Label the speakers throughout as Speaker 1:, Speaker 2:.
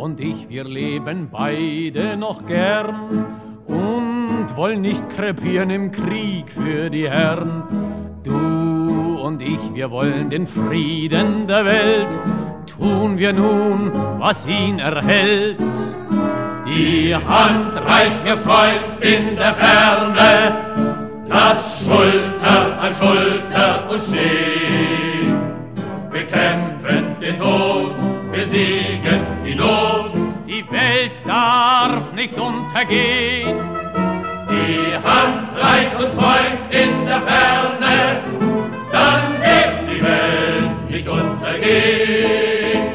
Speaker 1: und ich, wir leben beide noch gern und wollen nicht krepieren im Krieg für die Herren. Du und ich, wir wollen den Frieden der Welt, tun wir nun, was ihn erhält. Die Hand reicht mir, Freund, in der Ferne, lass Schulter an Schulter uns stehen, bekämpfend den Tod, besiegend die Not. Die Welt darf nicht untergehen. Die Hand reicht uns, Freund, in der Ferne, dann wird die Welt nicht untergehen.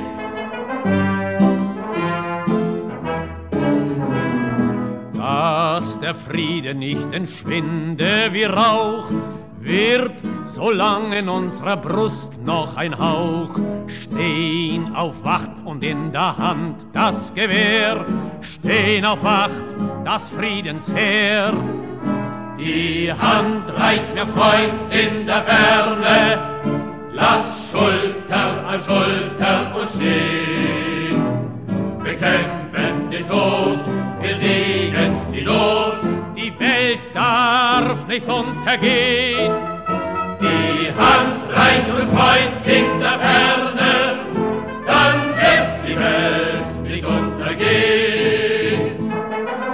Speaker 1: Dass der Friede nicht entschwinde wie Rauch, wird, solang in unserer Brust noch ein Hauch stehen auf Wacht und in der Hand das Gewehr, stehen auf Wacht das Friedensheer. Die Hand reicht mir, Freund, in der Ferne, lass Schulter an Schulter uns stehen, bekämpfend den Tod, besiegend die Not. Die Welt darf nicht untergehen. Die Hand reicht uns, Freund, in der Ferne, dann wird die Welt nicht untergehen.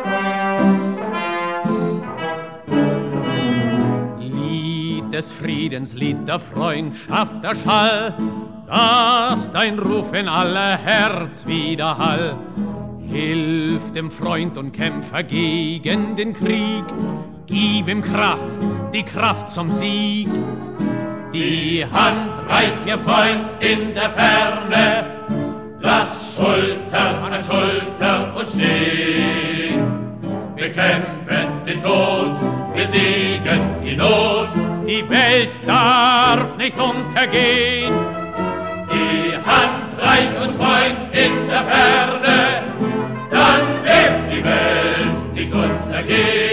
Speaker 1: Lied des Friedens, Lied der Freundschaft, der Schall, dass dein Ruf in aller Herz widerhall. Hilf dem Freund und Kämpfer gegen den Krieg, gib ihm Kraft, die Kraft zum Sieg. Die Hand reicht mir, Freund, in der Ferne, lass Schulter an Schulter uns stehen, bekämpfend den Tod, besiegend die Not. Die Welt darf nicht untergehen. Die Hand reicht uns, Freund, in der Ferne, dann wird die Welt nicht untergehen.